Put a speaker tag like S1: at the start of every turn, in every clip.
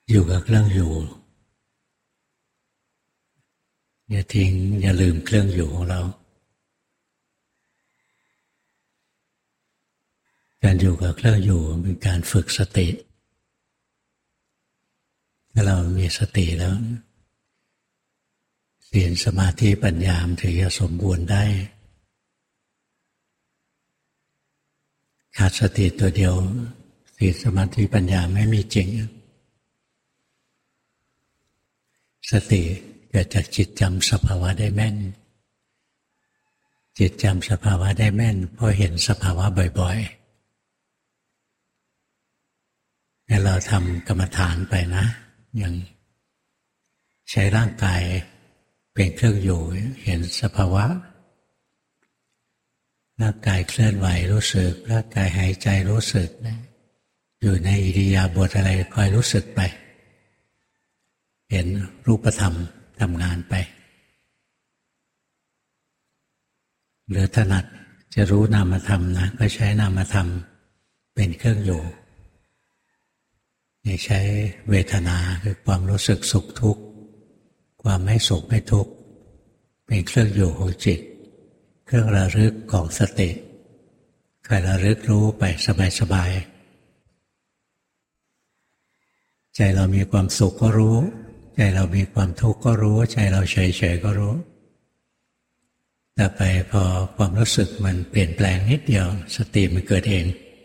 S1: อยู่กับเครื่องอยู่อย่าทิ้งอย่าลืมเครื่องอยู่ของเราการอยู่กับเครื่องอยู่เป็นการฝึกสติถ้าเรามีสติแล้วศีลสมาธิปัญญาถึงจะสมบูรณ์ได้ขาดสติตัวเดียวศีลสมาธิปัญญาไม่มีจริงสติเกิดจากจิตจำสภาวะได้แม่นจิตจำสภาวะได้แม่นเพราะเห็นสภาวะบ่อยๆให้เราทำกรรมฐานไปนะอย่างใช้ร่างกายเป็นเครื่องอยู่เห็นสภาวะร่างกายเคลื่อนไหวรู้สึกร่างกายหายใจรู้สึกนะอยู่ในอิริยาบถอะไรคอยรู้สึกไปเห็นรูปธรรมทำงานไปหรือถนัดจะรู้นามธรรมนะก็ใช้นามธรรมเป็นเครื่องอยู่ใช้เวทนาคือความรู้สึกสุขทุกข์ความไม่สุขไม่ทุกข์เป็นเครื่องอยู่ของจิตเครื่องระลึกของสติคอยระลึกรู้ไปสบายๆใจเรามีความสุขก็รู้ใจเรามีความทุกข์ก็รู้ใจเราเฉยๆก็รู้แต่ไปพอความรู้สึกมันเปลี่ยนแปลงนิดเดียวสติมันเกิดเอง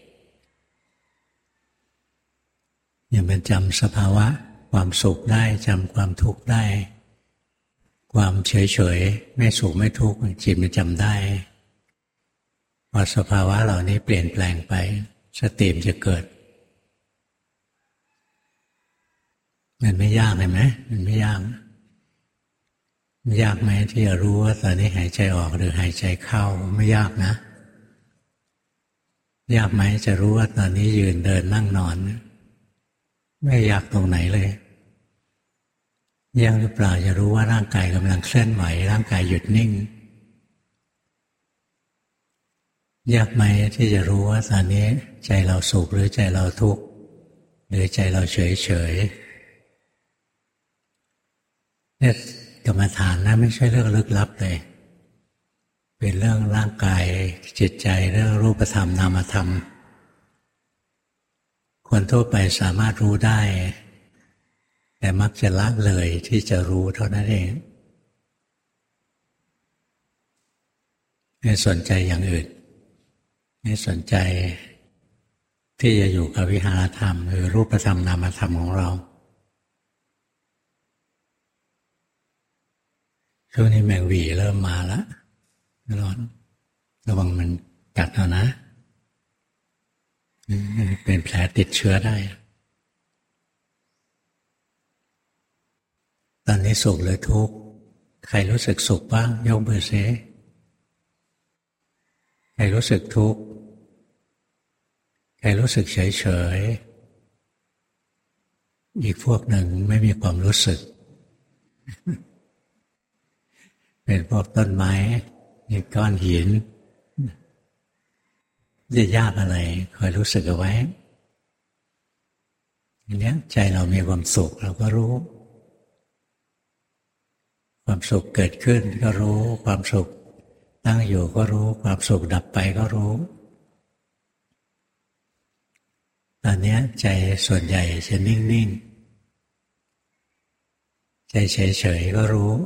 S1: อย่างมันจำสภาวะความสุขได้จำความทุกข์ได้ความเฉยๆไม่สุขไม่ทุกข์จิตมันจำได้พอสภาวะเหล่านี้เปลี่ยนแปลงไปสติมันจะเกิดมันไม่ยากเลยไหมมันไม่ยากไหมที่จะรู้ว่าตอนนี้หายใจออกหรือหายใจเข้าไม่ยากนะยากไหมจะรู้ว่าตอนนี้ยืนเดินนั่งนอนไม่ยากตรงไหนเลยยากหรือเปล่าจะรู้ว่าร่างกายกำลังเคลื่อนไหวร่างกายหยุดนิ่งยากไหมที่จะรู้ว่าตอนนี้ใจเราสุขหรือใจเราทุกข์หรือใจเราเฉยเนี่ยกรรมฐานนะไม่ใช่เรื่องลึกลับเลยเป็นเรื่องร่างกายจิตใจเรื่องรูปธรรมนามธรรมคนทั่วไปสามารถรู้ได้แต่มักจะละเลยที่จะรู้เท่านั้นเองไม่สนใจอย่างอื่นไม่สนใจที่จะอยู่กับวิหารธรรมหรือรูปธรรมนามธรรมของเราช่วงนี้แมงหวีเริ่มมาแล้วร้อนระวังมันกัดเอานะเป็นแผลติดเชื้อได้ตอนนี้สุขหรือทุกข์ใครรู้สึกสุขบ้างยกมือซิใครรู้สึกทุกข์ใครรู้สึกเฉยๆอีกพวกหนึ่งไม่มีความรู้สึกเป็นพวกต้นไม้มีก้อนหินจะยากอะไรคอยรู้สึกเอาไว้อย่างนี้ใจเรามีความสุขเราก็รู้ความสุขเกิดขึ้นก็รู้ความสุขตั้งอยู่ก็รู้ความสุขดับไปก็รู้ตอนนี้ใจส่วนใหญ่จะนิ่งๆใจเฉยๆก็รู้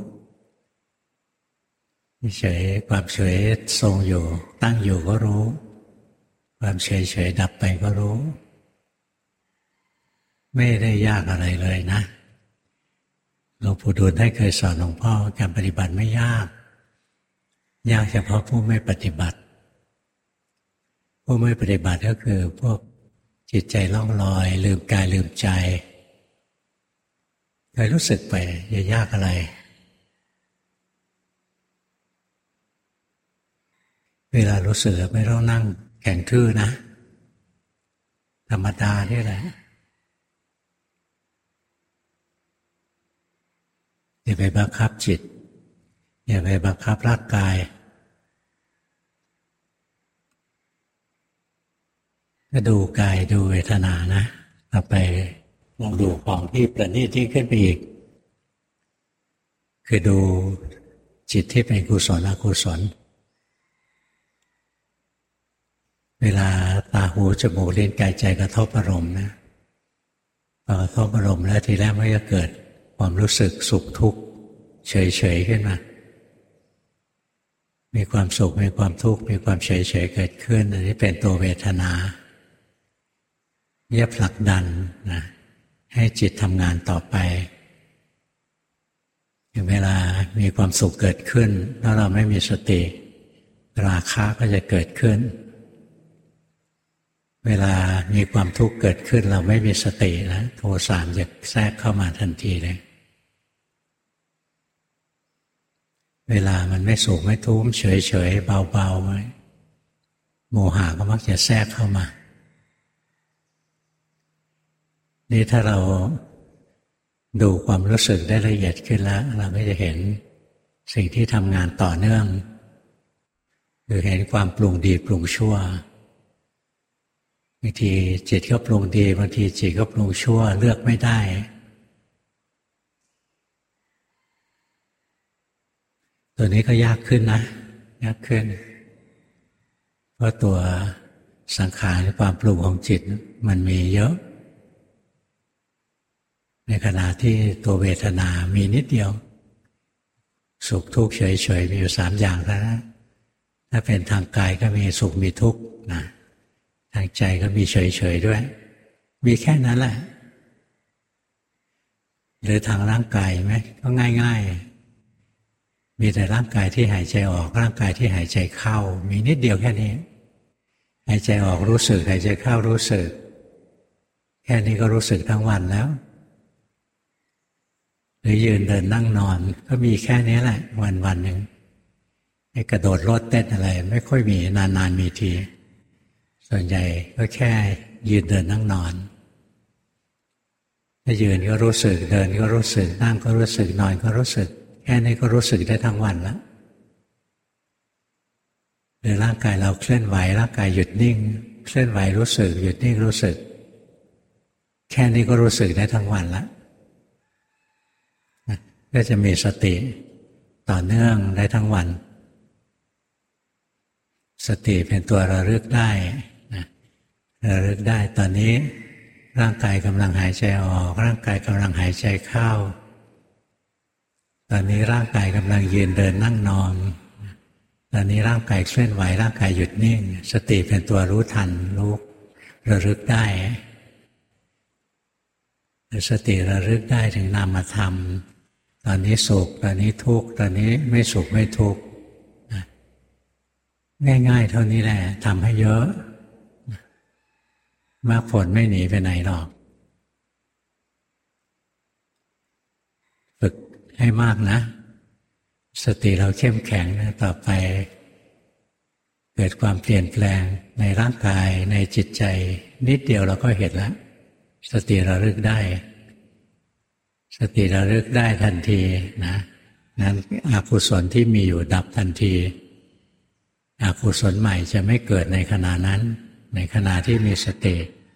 S1: เฉยความเฉยทรงอยู่ตั้งอยู่ก็รู้ความเฉยๆดับไปก็รู้ไม่ได้ยากอะไรเลยนะหลวงปู่ดูลได้เคยสอนหลวงพ่อการปฏิบัติไม่ยากเฉพาะผู้ไม่ปฏิบัติผู้ไม่ปฏิบัติก็คือพวกจิตใจล่องลอยลืมกายลืมใจเคยรู้สึกไปอย่ายากอะไรเวลารู้สึกไม่ต้องนั่งแข็งทื่อนะธรรมดาที่แหละอย่าไปบังคับจิตอย่าไปบังคับร่างกายก็ดูกายดูเวทนานะต่อไปลองดูของที่ประณีตที่ขึ้นไปอีกคือดูจิตที่เป็นกุศลอกุศลเวลาตาหูจมูกลิ้นกายใจกระทบอารมณ์นะพอกระทบอารมณ์แล้วทีแรกมันจะเกิดความรู้สึกสุขทุกข์เฉยๆขึ้นมามีความสุขมีความทุกข์มีความเฉยๆเกิดขึ้นอันนี้เป็นตัวเวทนาผลักดันนะให้จิตทำงานต่อไปเวลามีความสุขเกิดขึ้นแล้วเราไม่มีสติราคะก็จะเกิดขึ้นเวลามีความทุกข์เกิดขึ้นเราไม่มีสตินะโทสะจะแทรกเข้ามาทันทีเลยเวลามันไม่สุขไม่ทุกข์เฉยๆเบาๆไว้โมหะก็มักจะแทรกเข้ามานี่ถ้าเราดูความรู้สึกได้ละเอียดขึ้นแล้วเราก็จะเห็นสิ่งที่ทำงานต่อเนื่องคือเห็นความปรุงดีปรุงชั่วบางทีจิตก็ปรุงดีบางทีจิตก็ปรุงชั่วเลือกไม่ได้ตัวนี้ก็ยากขึ้นนะยากขึ้นเพราะตัวสังขารความปรุงของจิตมันมีเยอะในขณะที่ตัวเวทนามีนิดเดียวสุขทุกข์เฉยๆมีอยู่3อย่างแล้วนะถ้าเป็นทางกายก็มีสุขมีทุกข์นะทางใจก็มีเฉยๆด้วยมีแค่นั้นแหละหรือทางร่างกายไหมก็ง่ายๆมีแต่ร่างกายที่หายใจออกร่างกายที่หายใจเข้ามีนิดเดียวแค่นี้หายใจออกรู้สึกหายใจเข้ารู้สึกแค่นี้ก็รู้สึกทั้งวันแล้วหรือยืนเดินนั่งนอนก็มีแค่นี้แหละวันหนึ่งให้กระโดดโลดเต้นอะไรไม่ค่อยมีนานๆมีทีส่วนใหญ่ก็แค่ยืนเดินนั่งนอนถ้ายืนก็รู้สึกเดินก็รู้สึกนั่งก็รู้สึกนอนก็รู้สึกแค่นี้ก็รู้สึกได้ทั้งวันแล้วหรือร่างกายเราเคลื่อนไหวร่างกายหยุดนิ่งเคลื่อนไหวรู้สึกหยุดนิ่งรู้สึกแค่นี้ก็รู้สึกได้ทั้งวันแล้วก็จะมีสติต่อเนื่องได้ทั้งวันสติเป็นตัวระลึกได้นะระลึกได้ตอนนี้ร่างกายกำลังหายใจออกร่างกายกำลังหายใจเข้าตอนนี้ร่างกายกำลังยืนเดินนั่งนอนตอนนี้ร่างกายเคลื่อนไหวร่างกายหยุดนิ่งสติเป็นตัวรู้ทันรู้ระลึกได้สติระลึกได้ถึงนามธรรมตอนนี้สุขตอนนี้ทุกข์ตอนนี้ไม่สุขไม่ทุกข์ง่ายๆเท่านี้แหละทำให้เยอะมรรคผลไม่หนีไปไหนหรอกฝึกให้มากนะสติเราเข้มแข็งนะต่อไปเกิดความเปลี่ยนแปลงในร่างกายในจิตใจนิดเดียวเราก็เห็นแล้วสติระลึกได้สติระลึกได้ทันทีนะนั้นอกุศลที่มีอยู่ดับทันทีอกุศลใหม่จะไม่เกิดในขณะนั้นในขณะที่มีสติ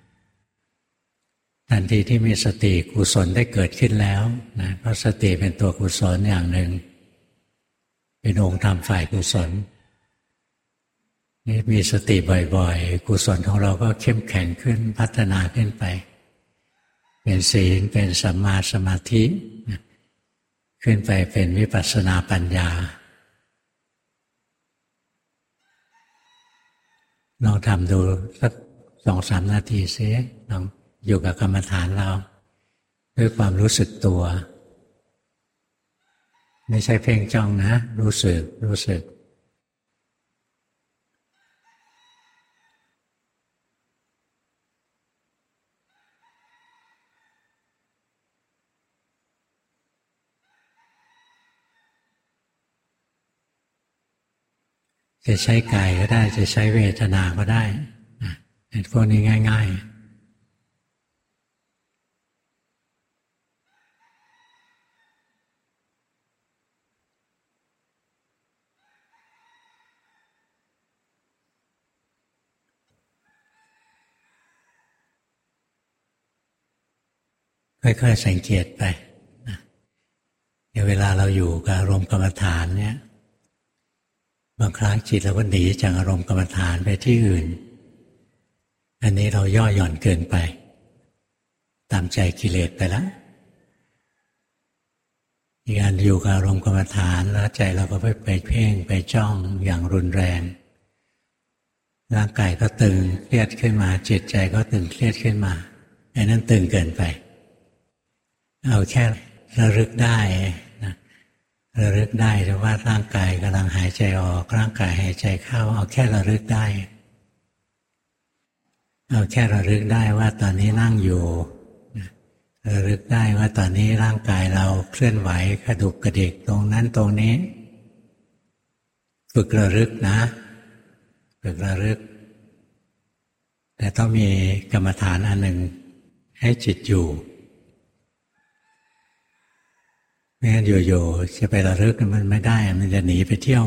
S1: ทันทีที่มีสติกุศลได้เกิดขึ้นแล้วนะเพราะสติเป็นตัวกุศลอย่างหนึ่งเป็นองค์ธรรมฝ่ายกุศลนี่มีสติบ่อยๆกุศลของเราก็เข้มแข็งขึ้นพัฒนาขึ้นไปเป็นศีลเป็นสัมมาสมาธิขึ้นไปเป็นวิปัสสนาปัญญาลองทำดูสัก2-3 นาทีซิลองอยู่กับกรรมฐานเราด้วยความรู้สึกตัวไม่ใช่เพ่งจ้องนะรู้สึกจะใช้กายก็ได้จะใช้เวทนาก็ได้พวกนี้ง่ายๆค่อยๆสังเกตไปเวลาเราอยู่กับอารมณ์กรรมฐานเนี่ยบางครั้งจิตเราก็หนีจากอารมณ์กรรมฐานไปที่อื่นอันนี้เราย่อหย่อนเกินไปตามใจกิเลสไปแล้วอีกอันอยู่กับอารมณ์กรรมฐานแล้วใจเราก็ไปเพ่งไปจ้องอย่างรุนแรงร่างกายก็ตึงเครียดขึ้นมาจิตใจก็ตึงเครียดขึ้นมาไอ้นั้นตึงเกินไปเอาแค่ระลึกได้นะระลึกได้ว่าร่างกายกำลังหายใจออกร่างกายหายใจเข้าเอาแค่ระลึกได้เอาแค่ระลึกได้ว่าตอนนี้นั่งอยู่ระลึกได้ว่าตอนนี้ร่างกายเราเคลื่อนไหวกระดุกกระดิกตรงนั้นตรงนี้ฝึกระลึกนะฝึกระลึกแต่ต้องมีกรรมฐานอันหนึ่งให้จิตอยู่ไม่งั้นอยู่ๆจะไประลึกมันไม่ได้มันจะหนีไปเที่ยว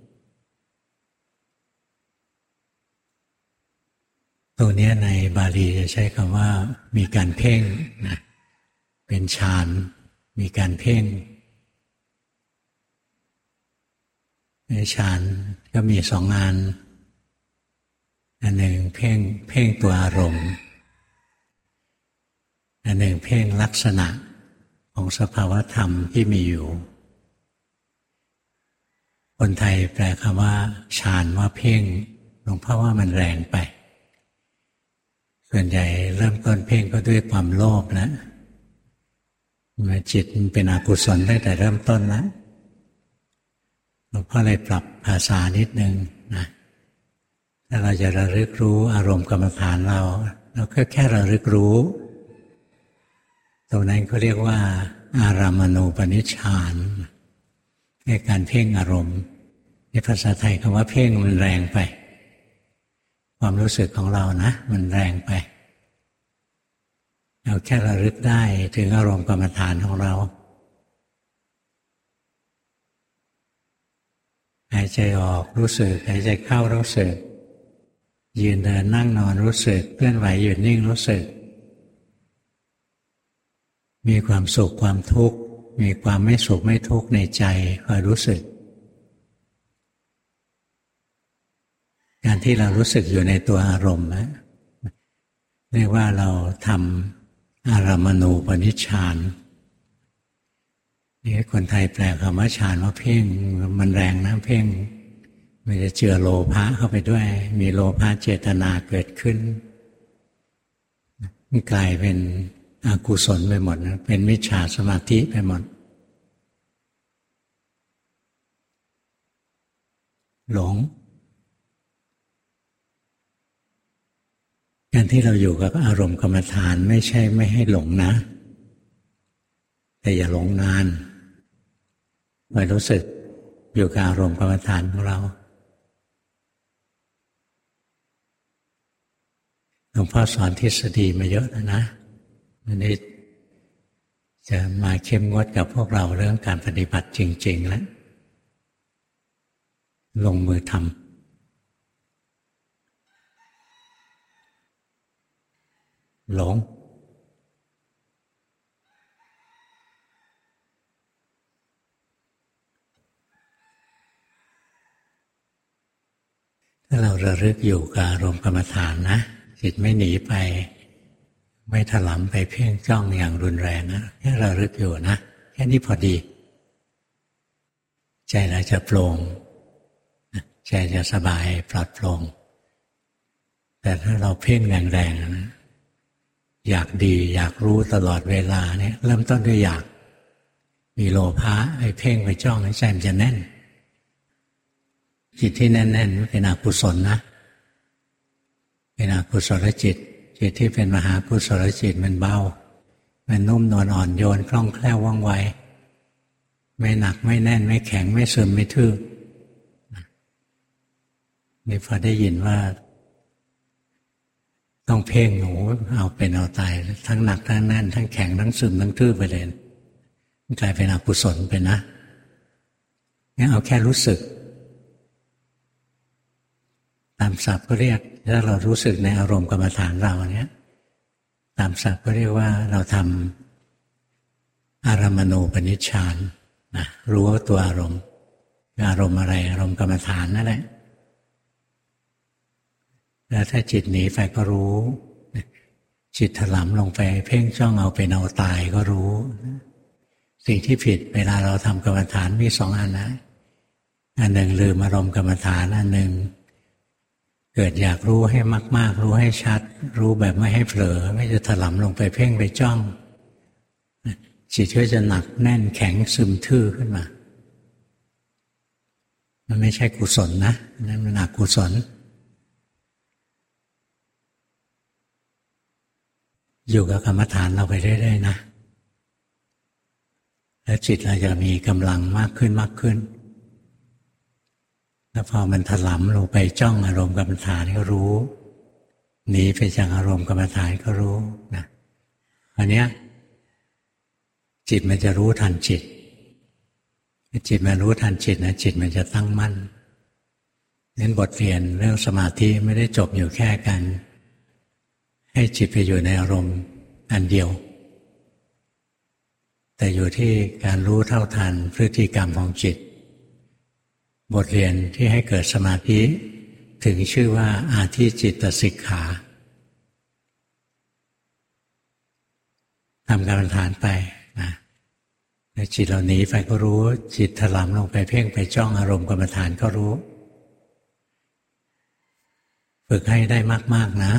S1: ตรงนี้ในบาลีจะใช้คำว่ามีการเพ่งนะเป็นฌานมีการเพ่งในฌานก็มีสองงานอันหนึ่งเพ่งตัวอารมณ์อันหนึ่งเพ่งลักษณะของสภาวธรรมที่มีอยู่คนไทยแปลคำว่าฌานว่าเพ่งหลวงพ่อว่ามันแรงไปส่วนใหญ่เริ่มต้นเพ่งก็ด้วยความโลภนะจิตมันเป็นอกุศลตั้งแต่เริ่มต้นแล้วหลวงพ่อเลยปรับภาษานิดนึงนะถ้าเราจะระลึกรู้อารมณ์กรรมฐานเราก็แค่ระลึกรู้ตรงนั้นเขาเรียกว่าอารามณูปนิชฌานในการเพ่งอารมณ์ในภาษาไทยคำว่าเพ่งมันแรงไปความรู้สึกของเรานะมันแรงไปเราแค่ระลึกได้ถึงอารมณ์กรรมฐานของเราหายใจออกรู้สึกหายใจเข้ารู้สึกยืนเดินนั่งนอนรู้สึกเคลื่อนไหวหยุดนิ่งรู้สึกมีความสุขความทุกข์มีความไม่สุขไม่ทุกข์ในใจคอยรู้สึกการที่เรารู้สึกอยู่ในตัวอารมณ์นะเรียกว่าเราทำอารามณูปนิชฌานนี่คนไทยแปลคำว่าฌานว่าเพ่งมันแรงนะเพ่งมันจะเจือโลภะเข้าไปด้วยมีโลภะเจตนาเกิดขึ้นมันกลายเป็นอกุศลไปหมดนะเป็นมิจฉาสมาธิไปหมดหลงการที่เราอยู่กับอารมณ์กรรมฐานไม่ใช่ไม่ให้หลงนะแต่อย่าหลงนานคอยรู้สึกอยู่กับอารมณ์กรรมฐานของเราหลวงพ่อสอนทฤษฎีมาเยอะแล้วนะวันนี้จะมาเข้มงวดกับพวกเราเรื่องการปฏิบัติจริงๆแล้วลงมือทำหลงถ้าเราระลึกอยู่กับอารมณ์กรรมฐานนะจิตไม่หนีไปไม่ถลำไปเพ่งจ้องอย่างรุนแรงนะแค่ระลึกอยู่นะแค่นี้พอดีใจเราจะโปร่งใจจะสบายปลอดโปร่งแต่ถ้าเราเพ่งแรงๆนะอยากดีอยากรู้ตลอดเวลาเนี่ยเริ่มต้นด้วยอยากมีโลภะไอ้เพ่งไปจ้องใจมันจะแน่นจิตที่แน่นๆเป็นอกุศลนะเป็นอกุศลจิตที่เป็นมหากุศลจิตมันเบามันนุ่มนวลอ่อนโยนคล่องแคล่วว่องไวไม่หนักไม่แน่นไม่แข็งไม่ซึมไม่ทื่อนี่พอได้ยินว่าต้องเพ่งหนูเอาเป็นเอาตายทั้งหนักทั้งแน่นทั้งแข็งทั้งซึมทั้งทื่อไปเลยมันกลายเป็นอกุศลไปนะงั้นเอาแค่รู้สึกตามศัพท์ก็เรียกถ้าเรารู้สึกในอารมณ์กรรมฐานเราเนี้ยตามศัพท์ก็เรียกว่าเราทอารมณูปนิชฌานนะรู้ว่าตัวอารมณ์อารมณ์อะไรอารมณ์กรรมฐานนั่นแหละแล้วถ้าจิตหนีไปก็รู้จิตถลำลงไปเพ่งจ้องเอาเป็นเอาตายก็รู้สิ่งที่ผิดเวลาเราทำกรรมฐานมีสองอันนะอันหนึ่งลืมอารมณ์กรรมฐานอันหนึ่งเกิดอยากรู้ให้มากๆรู้ให้ชัดรู้แบบไม่ให้เผลอไม่จะถลำลงไปเพ่งไปจ้องจิตก็จะหนักแน่นแข็งซึมทื่อขึ้นมามันไม่ใช่กุศลนะนั่นมันอกุศลอยู่กับกรรมฐานเราไปเรื่อยๆนะแล้วจิตเราจะมีกำลังมากขึ้นมากขึ้นแล้วพอมันถลำลงไปจ้องอารมณ์กรรมฐานก็รู้หนีไปจากอารมณ์กรรมฐานก็รู้นะอันเนี้ยจิตมันจะรู้ทันจิตจิตมันรู้ทันจิตนะจิตมันจะตั้งมั่นนั้นบทเรียนเรื่องสมาธิไม่ได้จบอยู่แค่กันให้จิตไปอยู่ในอารมณ์อันเดียวแต่อยู่ที่การรู้เท่าทันพฤติกรรมของจิตบทเรียนที่ให้เกิดสมาธิถึงชื่อว่าอาทิจิตตสิกขาทำกรรมฐานไปนะจิตเราหนีไปก็รู้จิตถลำลงไปเพ่งไปจ้องอารมณ์กรรมฐานก็รู้ฝึกให้ได้มากๆนะ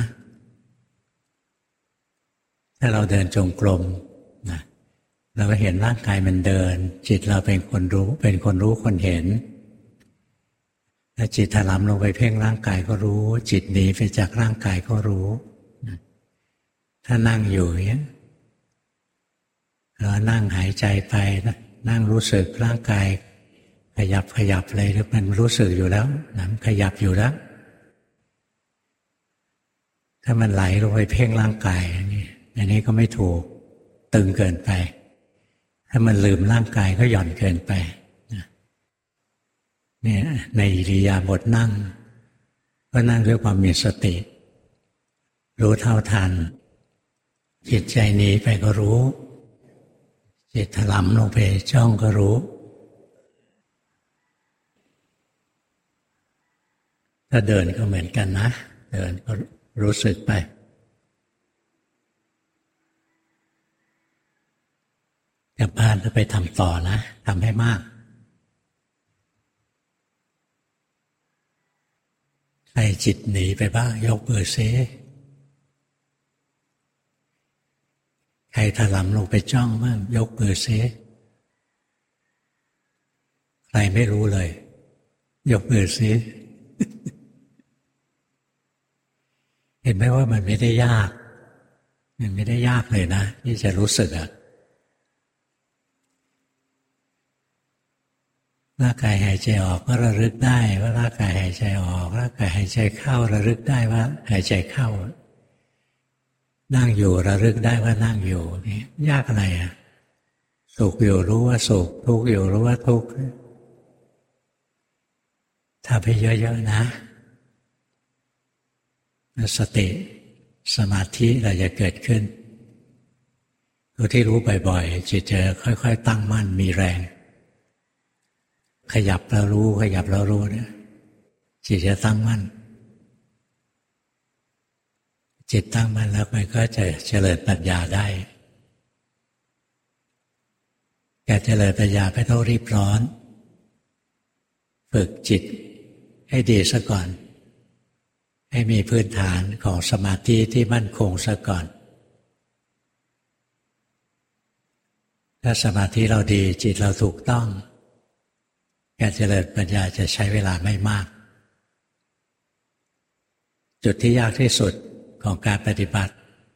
S1: ถ้าเราเดินจงกรมนะเราก็เห็นร่างกายมันเดินจิตเราเป็นคนรู้คนเห็นถ้าจิตถลำลงไปเพ่งร่างกายก็รู้จิตหนีไปจากร่างกายก็รู้ถ้านั่งอยู่อย่างนี้เรานั่งหายใจไปนั่งรู้สึกร่างกายขยับเลยมันรู้สึกอยู่แล้วนะขยับอยู่แล้วถ้ามันไหลลงไปเพ่งร่างกายอันนี้ก็ไม่ถูกตึงเกินไปถ้ามันลืมร่างกายก็หย่อนเกินไปเนี่ยในอิริยาบถนั่งก็นั่งด้วยความมีสติรู้เท่าทันจิตใจหนีไปก็รู้จิตถลำลงไปจ้องก็รู้ถ้าเดินก็เหมือนกันนะเดินก็รู้สึกไปกลับบ้านจะไปทำต่อนะทำให้มากใครจิตหนีไปบ้างยกมือซิใครถลำลงไปจ้องบ้างยกมือซิใครไม่รู้เลยยกมือซิ เห็นไหมว่ามันไม่ได้ยากมันไม่ได้ยากเลยนะที่จะรู้สึกอะร่างกายหายใจออกก็ระลึกได้ว่าร่างกายหายใจออกร่างกายหายใจเข้าระลึกได้ว่าหายใจเข้านั่งอยู่ระลึกได้ว่านั่งอยู่นี่ยากอะไรอ่ะสุขอยู่รู้ว่าสุขทุกข์อยู่รู้ว่าทุกข์ทำให้เยอะๆนะสติสมาธิเราจะเกิดขึ้นตัวที่รู้บ่อยๆจิตจะค่อยๆตั้งมั่นมีแรงขยับแล้วรู้ขยับแล้วรู้เนี่ยจิตจะตั้งมั่นจิตตั้งมั่นแล้วมันก็จะเจริญปัญญาได้การเจริญปัญญาไม่ต้องรีบร้อนฝึกจิตให้ดีซะก่อนให้มีพื้นฐานของสมาธิที่มั่นคงซะก่อนถ้าสมาธิเราดีจิตเราถูกต้องการเจริญปัญญาจะใช้เวลาไม่มากจุดที่ยากที่สุดของการปฏิบัติ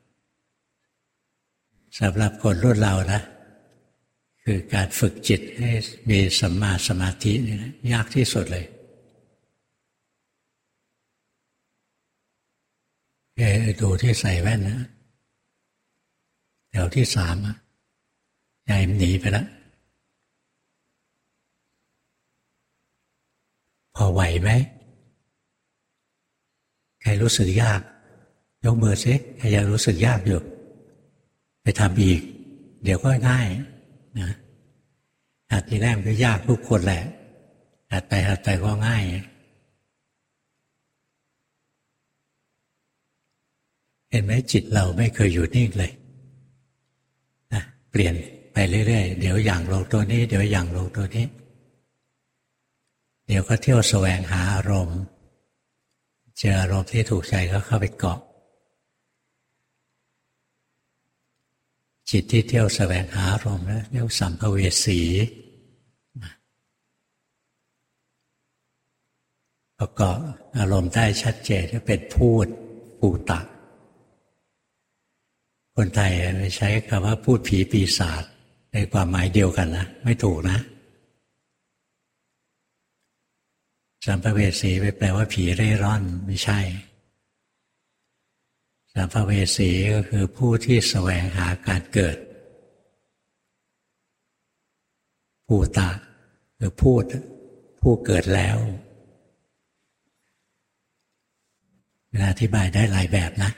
S1: สำหรับคนรุ่นเรานะคือการฝึกจิตให้มีสัมมาสมาธินี่นะยากที่สุดเลยดูที่ใส่แว่นนะแถวที่3อะใจมันหนีไปแล้วพอไหวไหมใครรู้สึกยากยกมือสิใครยังรู้สึกยากอยู่ไปทำอีกเดี๋ยวก็ง่ายนะหัดทีแรกมันก็ยากทุกคนแหละหัดไปก็ง่ายเห็นไหมจิตเราไม่เคยอยู่นิ่งเลยนะเปลี่ยนไปเรื่อยๆเดี๋ยวอย่างลงตัวนี้เดี๋ยวอย่างลงตัวนี้เดี๋ยวก็เที่ยวแสวงหาอารมณ์เจออารมณ์ที่ถูกใจก็เข้าไปเกาะจิตที่เที่ยวแสวงหาอารมณ์เรียกสัมภเวสีพอเกาะอารมณ์ได้ชัดเจนก็เป็นพูดปูตะคนไทยใช้คำว่าพูดผีปีศาจในความหมายเดียวกันนะไม่ถูกนะสัมภเวสีไปแปลว่าผีเร่ร่อนไม่ใช่สัมภเวสีก็คือผู้ที่แสวงหาการเกิดปูตะคือผู้เกิดแล้วอธิบายได้หลายแบบนะ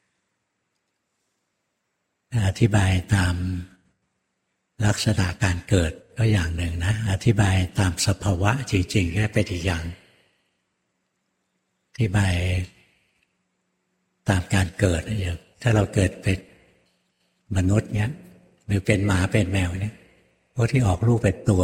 S1: อธิบายตามลักษณะการเกิดก็อย่างหนึ่งนะอธิบายตามสภาวะจริงๆก็เป็นอีกอย่างอธิบายตามการเกิดอย่างถ้าเราเกิดเป็นมนุษย์เนี้ยหรือเป็นหมาเป็นแมวเนี้ยพวกที่ออกลูกเป็นตัว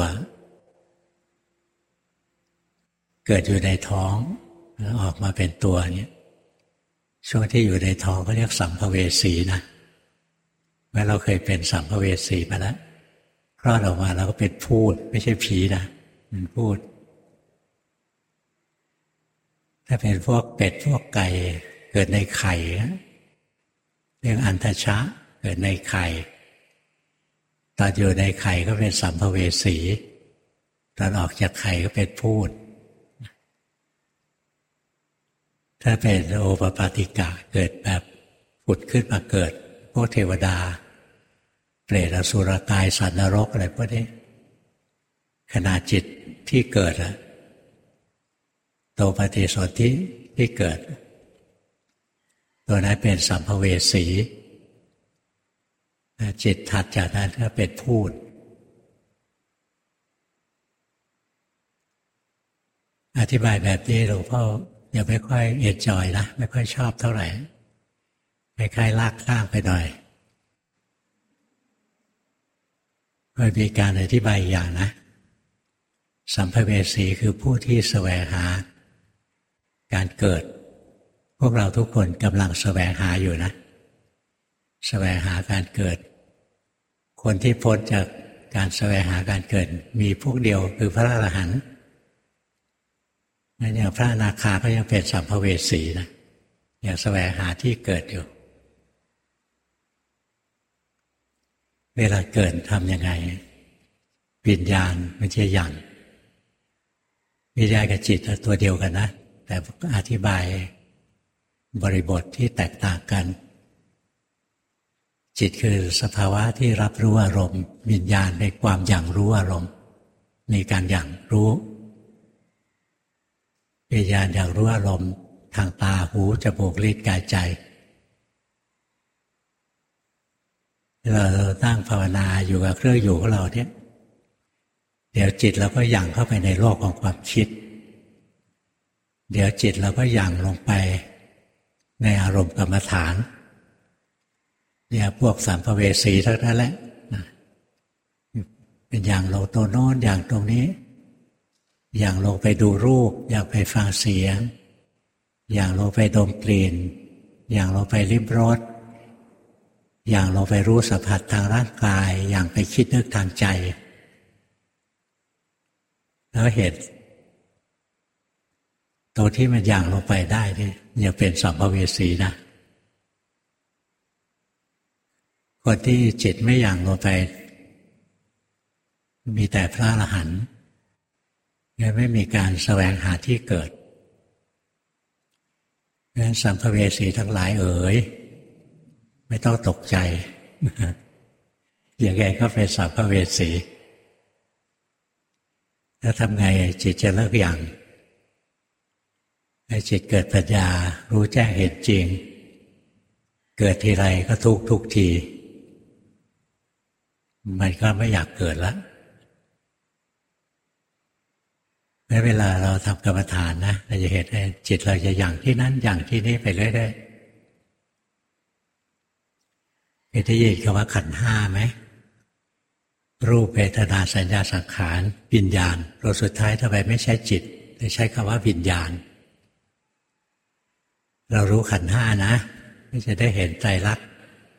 S1: เกิดอยู่ในท้องแล้วออกมาเป็นตัวเนี้ยช่วงที่อยู่ในท้องก็เรียกสัมภเวสีนะเมื่อเราเคยเป็นสัมภเวสีมาแล้วคลอดออกมาเราก็เป็นพูดไม่ใช่ผีนะมันพูดถ้าเป็นพวกเป็ดพวกไก่เกิดในไข่เรียกอันทชะเกิดในไข่ตอนอยู่ในไข่ก็เป็นสัมภเวสีตอนออกจากไข่ก็เป็นพูดถ้าเป็นโอปปาติกะเกิดแบบผุดขึ้นมาเกิดพวกเทวดาเปรตอสุรกายสัตว์นรกอะไรพวกนี้ขณะจิตที่เกิดโตปฏิสนธิที่เกิดตัวนั้นเป็นสัมภเวสีจิตถัดจากนั้นก็เป็นพูดอธิบายแบบนี้หลวงพ่อยังไม่ค่อยเอนจอยนะไม่ค่อยชอบเท่าไหร่คล้ายๆลากข้างไปหน่อยก็มีการอธิบายอย่างนะสัมภเวสีคือผู้ที่แสวงหาการเกิดพวกเราทุกคนกำลังแสวงหาอยู่นะแสวงหาการเกิดคนที่พ้นจากการแสวงหาการเกิดมีพวกเดียวคือพระอรหันต์นั่นอย่างพระอนาคาก็ยังเป็นสัมภเวสีนะยังแสวงหาที่เกิดอยู่เวลาเกิดทำยังไงวิญญาณไม่ใช่อย่างวิญญาณกับจิตตัวเดียวกันนะแต่อธิบายบริบทที่แตกต่างกันจิตคือสภาวะที่รับรู้อารมณ์วิญญาณในความอย่างรู้อารมณ์ในการอย่างรู้วิญญาณอย่างรู้อารมณ์ทางตาหูจมูกลิ้นกายใจเราตั้งภาวนาอยู่กับเครื่องอยู่ของเราเนี่ยเดี๋ยวจิตเราก็อย่างเข้าไปในโลกของความคิดเดี๋ยวจิตเราก็อย่างลงไปในอารมณ์กรรมฐานเนี่ยพวกสัมภเวสีทั้งนั้นแหละเป็นอย่างลงตัวโน้นอย่างตรงนี้อย่างลงไปดูรูปอย่างไปฟังเสียงอย่างลงไปดมกลิ่นอย่างลงไปลิ้มรสอย่างลงไปรู้สัมผัสทางร่างกายอย่างไปคิดนึกทางใจแล้วเห็นตัวที่มันอย่างลงไปได้นี่อย่าเป็นสัมภเวสีนะคนที่จิตไม่อย่างลงไปมีแต่พระอรหันต์ยังไม่มีการแสวงหาที่เกิดเพราะฉะนั้นสัมภเวสีทั้งหลายไม่ต้องตกใจอย่างไรก็เป็นสัมภเวสีแล้วทำไงจิตจะเลิกอย่างให้จิตเกิดปัญญารู้แจ้งเห็นจริงเกิดทีไรก็ทุกทีมันก็ไม่อยากเกิดแล้วเวลาเราทำกรรมฐานนะเราจะเห็นจิตเราจะอย่างที่นั้นอย่างที่นี้ไปเรื่อยๆเคยได้ยินคำว่าขันธ์ห้าไหมรูปเวทนาสัญญาสังขารวิญญาณตัวสุดท้ายทำไมไม่ใช้จิตแต่ใช้คำว่าวิญญาณเรารู้ขันธ์ห้านะก็จะได้เห็นไตรลักษณ์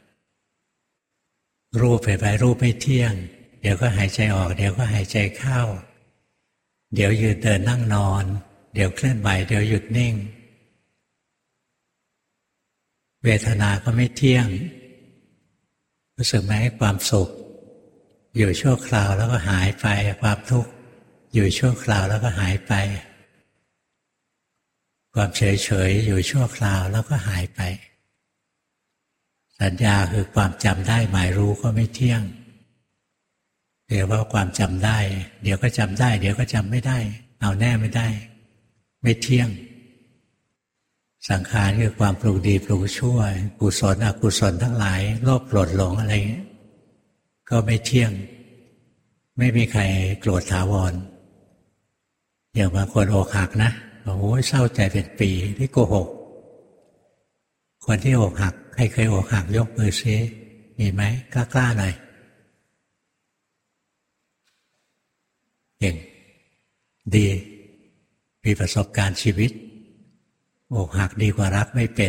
S1: รูปไปรูปไม่เที่ยงเดี๋ยวก็หายใจออกเดี๋ยวก็หายใจเข้าเดี๋ยวยืนเดินนั่งนอนเดี๋ยวเคลื่อนไหวเดี๋ยวหยุดนิ่งเวทนาก็ไม่เที่ยงรู้สึกไหมความสุขอยู่ชั่วคราวแล้วก็หายไปความทุกข์อยู่ชั่วคราวแล้วก็หายไปความเฉยๆอยู่ชั่วคราวแล้วก็หายไปสัญญาคือความจำได้หมายรู้ก็ไม่เที่ยงเรียกว่าความจำได้เดี๋ยวก็จำได้เดี๋ยวก็จำไม่ได้เอาแน่ไม่ได้ไม่เที่ยงสังขารคือความปรุงดีปรุงชั่วกุศลอกุศลทั้งหลายโลภโกรธหลงอะไรก็ไม่เที่ยงไม่มีใครโกรธถาวรอย่างบางคนอกหักนะโอ้โหเศร้าใจเป็นปีที่โกหกคนที่อกหักใครเคยอกหักยกมือซิมีไหมกล้าๆหน่อยเก่งดีมีประสบการณ์ชีวิตอกหักดีกว่ารักไม่เป็น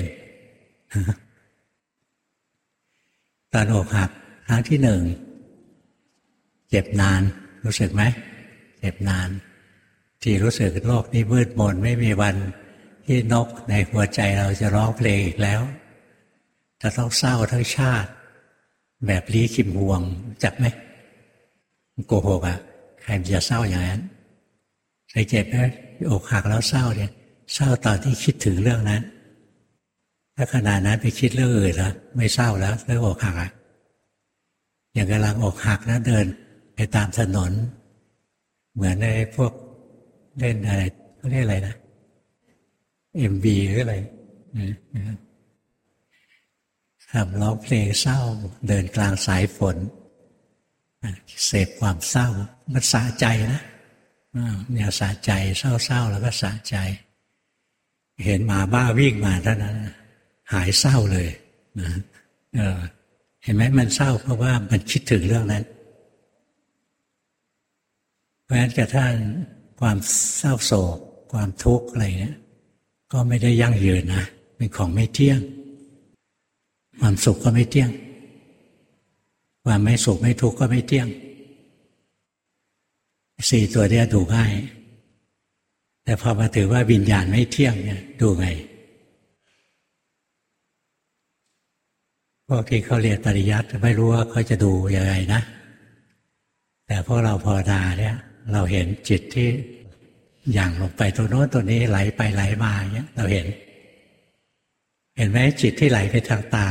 S1: ตอนอกหักครั้งที่หนึ่งเจ็บนานรู้สึกไหมเจ็บนานที่รู้สึกโลกนี้มืดมนไม่มีวันที่นกในหัวใจเราจะร้องเพลงอีกแล้วจะต้องเศร้าทั้งชาติแบบลี้ขิมพวงจักไหมโกหกอ่ะใครจะเศร้าอย่างนั้นใครเจ็บไหมอกหักแล้วเศร้าเนี่ยเศร้าตอนที่คิดถึงเรื่องนั้นถ้าขณะนั้นไปคิดเรื่องอื่นแล้วไม่เศร้าแล้วเรื่องอกหักอ่ะอย่างกำลังอกหักนะเดินไปตามถนนเหมือนในพวกเล่นอะไรเขาเรียกอะไรนะMV หรืออะไรทำร้องเพลงเศร้าเดินกลางสายฝนเสพความเศร้ามันสะใจนะเนี่ยสะใจเศร้าๆแล้วก็สะใจเห็นหมาบ้าวิ่งมาเท่านั้นหายเศร้าเลยนะเห็นไหมมันเศร้าเพราะว่ามันคิดถึงเรื่องนั้นเพราะฉะนั้นกระทั่งความเศร้าโศกความทุกข์อะไรเนี่ยก็ไม่ได้ยั่งยืนนะเป็นของไม่เที่ยงความสุขก็ไม่เที่ยงความไม่สุขไม่ทุกข์ก็ไม่เที่ยงสี่ตัวนี้ดูง่ายแต่พอมาถือว่าวิญญาณไม่เที่ยงเนี่ยดูไงพวกที่เขาเรียนปริยัติไม่รู้ว่าเขาจะดูยังไงนะแต่พวกเราภาวนาเนี่ยเราเห็นจิตที่อย่างลงไปตัวโน้นตัวนี้ไหลไปไหลมาอย่างเงี้ยเราเห็นไหมจิตที่ไหลไปทางตา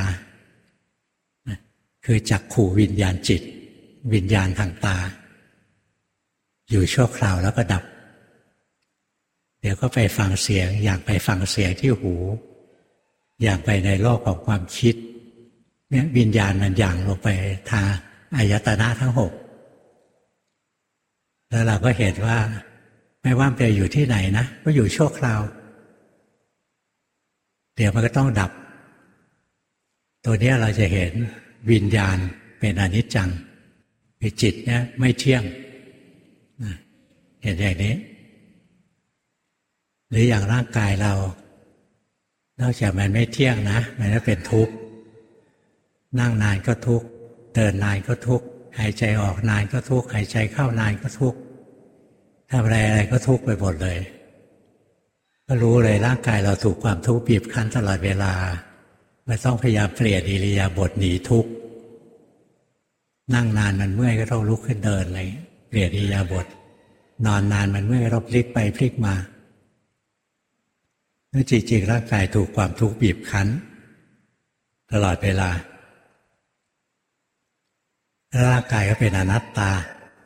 S1: คือจักขุวิญญาณจิตวิญญาณทางตาอยู่ชั่วคราวแล้วก็ดับเดี๋ยวก็ไปฟังเสียงอย่างไปฟังเสียงที่หูอย่างไปในโลกของความคิดเนี่ยวิญญาณมันอย่างลงไปทางอายตนะทั้งหกแล้วเราก็เห็นว่าไม่ว่าไปอยู่ที่ไหนนะก็อยู่ชั่วคราวเดี๋ยวมันก็ต้องดับตัวนี้เราจะเห็นวิญญาณเป็นอนิจจังคือจิตเนี่ยไม่เที่ยงเห็นอย่างนี้หรืออย่างร่างกายเรานอกจากมันไม่เที่ยงนะมันก็เป็นทุกข์นั่งนานก็ทุกข์เดินนานก็ทุกข์หายใจออกนานก็ทุกข์หายใจเข้านานก็ทุกข์ทำอะไรก็ทุกข์ไปหมดเลยก็รู้เลยร่างกายเราถูกความทุกข์บีบคั้นตลอดเวลาไม่ต้องพยายามเปลี่ยนอิริยาบถหนีทุกข์นั่งนานมันเมื่อยก็ต้องลุกขึ้นเดินอะไรเปลี่ยนอิริยาบถนอนนานมันเมื่อยก็ต้องพลิกไปพลิกมาแล้วจริงๆร่างกายถูกความทุกข์บีบคั้นตลอดเวลาร่างกายก็เป็นอนัตตา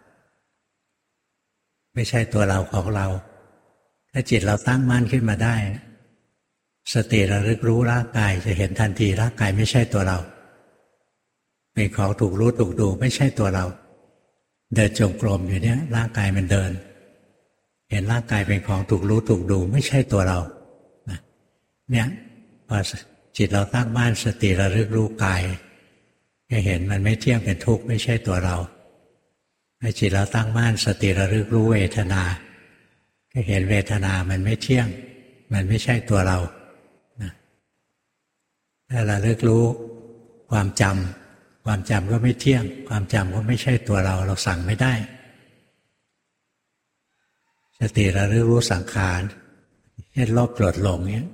S1: ไม่ใช่ตัวเราของเราถ้าจิตเราตั้งมั่นขึ้นมาได้สติระลึกรู้ร่างกายจะเห็นทันทีร่างกายไม่ใช่ตัวเราเป็นของถูกรู้ถูกดูไม่ใช่ตัวเราเดินจงกรมอยู่เนี่ยร่างกายมันเดินเห็นร่างกายเป็นของถูกรู้ถูกดูไม่ใช่ตัวเราเนี่ยพอจิตเราตั้งมั่นสติระลึกรู้กายก็เห็นมันไม่เที่ยงเป็นทุกข์ไม่ใช่ตัวเราให้จิตเราตั้งมั่นสติระลึกรู้เวทนาก็เห็นเวทนามันไม่เที่ยงมันไม่ใช่ตัวเราถ้าระลึกรู้ความจำก็ไม่เที่ยงความจำก็ไม่ใช่ตัวเราเราสั่งไม่ได้สติระลึกรู้สังขารเช่นโลภโกรธหลงเนี้ย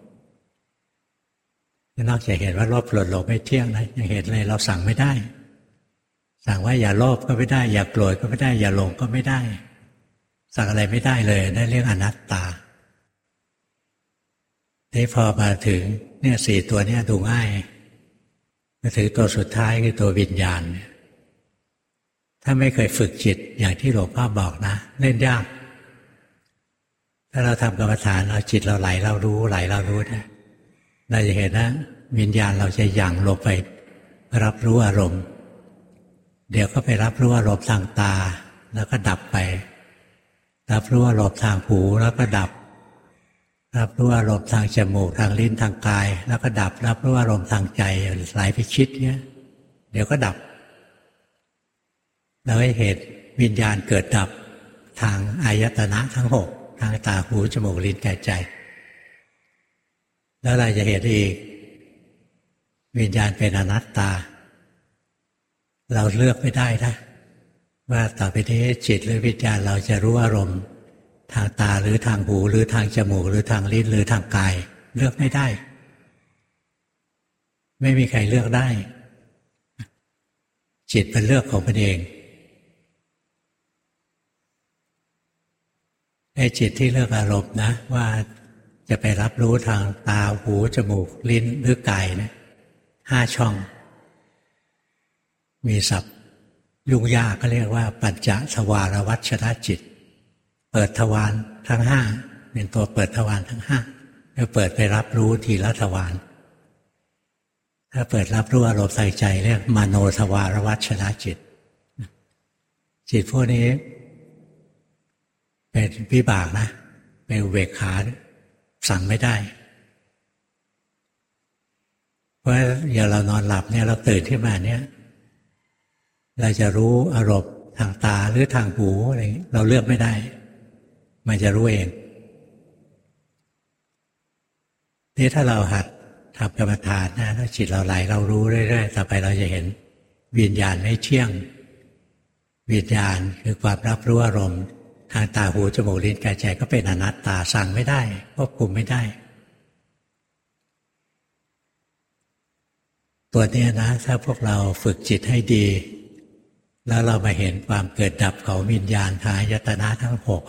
S1: นอกจากเห็นว่าโลภโกรธหลงไม่เที่ยงนะยังเห็นเลยเราสั่งไม่ได้สั่งว่าอย่าโลภก็ไม่ได้อย่าโกรธก็ไม่ได้อย่าหลงก็ไม่ได้สั่งอะไรไม่ได้เลยนั่นเรียกอนัตตาที่พอมาถึงเนี่ยสี่ตัวเนี่ยดูง่ายมาถึงตัวสุดท้ายคือตัววิญญาณถ้าไม่เคยฝึกจิตอย่างที่หลวงพ่อบอกนะเล่นยากถ้าเราทำกรรมฐานเอาจิตเราไหลเรารู้นะเราจะเห็นนะวิญญาณเราจะหยั่งลงไปรับรู้อารมณ์เดี๋ยวก็ไปรับรู้อารมณ์ทางตาแล้วก็ดับไปรับรู้อารมณ์ทางหูแล้วก็ดับรับรู้อารมณ์ทางจมูกทางลิ้นทางกายแล้วก็ดับรับรู้อารมณ์ทางใจไหลไปคิดเงี้ยเดี๋ยวก็ดับเราให้เห็นวิญญาณเกิดดับทางอายตนะทั้งหกทางตาหูจมูกลิ้นกายใจแล้วเราจะเห็นอีกวิญญาณเป็นอนัตตาเราเลือกไม่ได้นะว่าต่อไปนี้จิตหรือวิญญาณเราจะรู้อารมณ์ทางตาหรือทางหูหรือทางจมูกหรือทางลิ้นหรือทางกายเลือกไม่ได้ไม่มีใครเลือกได้จิตมันเลือกของมันเองไอ้จิตที่เลือกอารมณ์นะว่าจะไปรับรู้ทางตาหูจมูกลิ้นหรือกายนะ5 ช่องมีศัพท์ยุ่งยากก็เรียกว่าปัญจทวารวัชรจิตเปิดทวารทั้ง5เป็นตัวเปิดทวารทั้ง5แล้วเปิดไปรับรู้ทีละทวารถ้าเปิดรับรู้อารมณ์ใส่ใจเรียกมโนทวารวัชรจิตจิตพวกนี้เป็นวิบากนะเป็นอุเบกขาสั่งไม่ได้เพราะอย่างเรานอนหลับเนี่ยเราตื่นขึ้นมาเนี่ยเราจะรู้อารมณ์ทางตาหรือทางหูอะไรเราเลือกไม่ได้มันจะรู้เองนี่ถ้าเราหัดทำกรรมฐานนะถ้าจิตเราไหลเรารู้เรื่อยๆต่อไปเราจะเห็นวิญญาณไม่เที่ยงวิญญาณคือความรับรู้อารมณ์ทางตาหูจมูกลิ้นกายใจก็เป็นอนัตตาสั่งไม่ได้ควบคุมไม่ได้ตัวนี้นะถ้าพวกเราฝึกจิตให้ดีแล้วเรามาเห็นความเกิดดับของวิญญาณทางอายตนะทั้ง6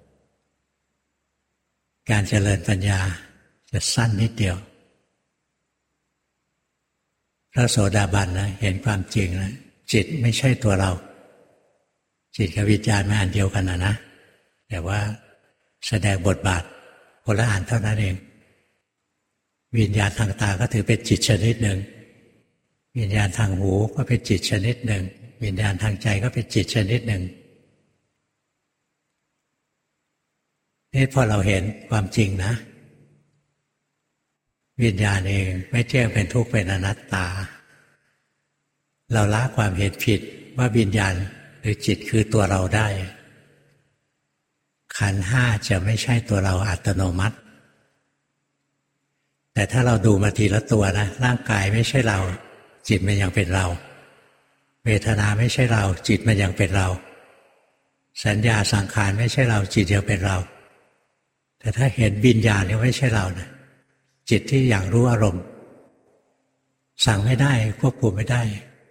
S1: การเจริญปัญญาจะสั้นนิดเดียวพระโสดาบันนะเห็นความจริงนะจิตไม่ใช่ตัวเราจิตกับวิญญาณไม่อันเดียวกันนะแต่ว่าแสดงบทบาทคนละอันเท่านั้นเองวิญญาณทางตาก็ถือเป็นจิตชนิดหนึ่งวิญญาณทางหูก็เป็นจิตชนิดหนึ่งวิญญาณทางใจก็เป็นจิตชนิดหนึ่งนี่พอเราเห็นความจริงนะวิญญาณเองไม่เที่ยงเป็นทุกข์เป็นอนัตตาเราละความเห็นผิดว่าวิญญาณหรือจิตคือตัวเราได้ขันธ์5จะไม่ใช่ตัวเราอัตโนมัติแต่ถ้าเราดูมาทีละตัวนะร่างกายไม่ใช่เราจิตมันยังเป็นเราเวทนาไม่ใช่เราจิตมันยังเป็นเราสัญญาสังขารไม่ใช่เราจิตยังเป็นเราแต่ถ้าเห็นวิญญาณนี่ไม่ใช่เรานะจิตที่อย่างรู้อารมณ์สั่งไม่ได้ควบคุมไม่ได้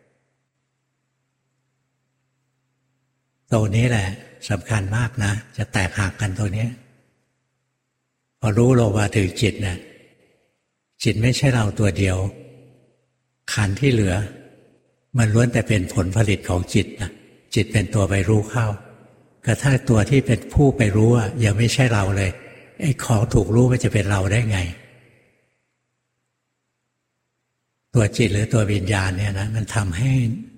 S1: ตรงนี้แหละสำคัญมากนะจะแตกหักกันตรงนี้พอรู้ลงมาถึงจิตเนี่ยจิตไม่ใช่เราตัวเดียวขันธ์ที่เหลือมันล้วนแต่เป็นผลผลิตของจิตนะจิตเป็นตัวไปรู้เข้ากระทั่งตัวที่เป็นผู้ไปรู้ยังไม่ใช่เราเลยไอ้ของถูกรู้มันจะเป็นเราได้ไงตัวจิตหรือตัววิญญาณเนี่ยนะมันทำให้